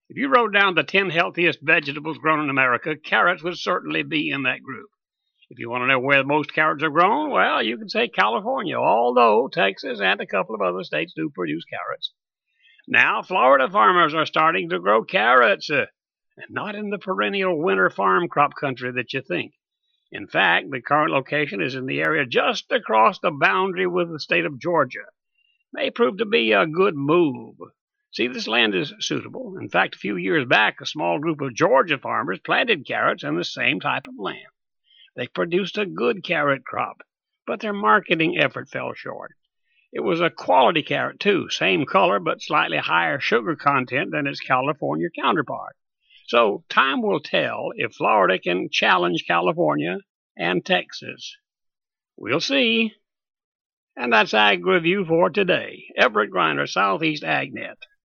If you wrote down the 10 healthiest vegetables grown in America, carrots would certainly be in that group. If you want to know where most carrots are grown, well, you can say California, although Texas and a couple of other states do produce carrots. Now, Florida farmers are starting to grow carrots, and not in the perennial winter farm crop country that you think. In fact, the current location is in the area just across the boundary with the state of Georgia. May prove to be a good move. See, this land is suitable. In fact, a few years back, a small group of Georgia farmers planted carrots in the same type of land. They produced a good carrot crop, but their marketing effort fell short. It was a quality carrot, too, same color but slightly higher sugar content than its California counterpart. So time will tell if Florida can challenge California and Texas. We'll see. And that's Ag Review for today. Everett Griner, Southeast AgNet.